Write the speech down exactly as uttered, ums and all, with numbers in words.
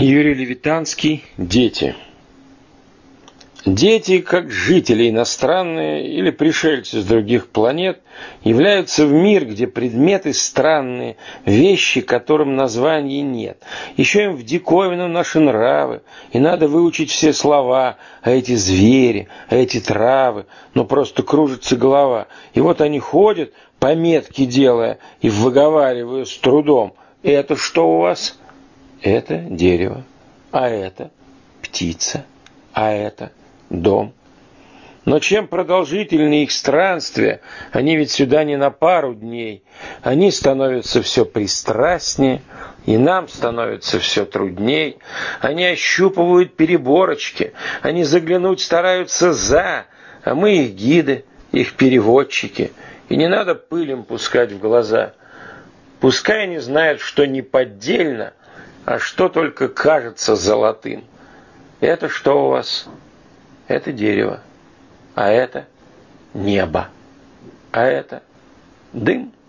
Юрий Левитанский. Дети. Дети, как жители иностранные или пришельцы с других планет, являются в мир, где предметы странные, вещи, которым названий нет. Еще им в диковину наши нравы, и надо выучить все слова, а эти звери, а эти травы, но просто кружится голова. И вот они ходят, пометки делая, и выговаривая с трудом: это что у вас? Это дерево, а это птица, а это дом. Но чем продолжительнее их странствия, они ведь сюда не на пару дней, они становятся все пристрастнее, и нам становится все трудней. Они ощупывают переборочки, они заглянуть стараются за, а мы их гиды, их переводчики. И не надо пыль им пускать в глаза. Пускай они знают, что не поддельно, а что только кажется золотым. Это что у вас? Это дерево, а это небо, а это дым.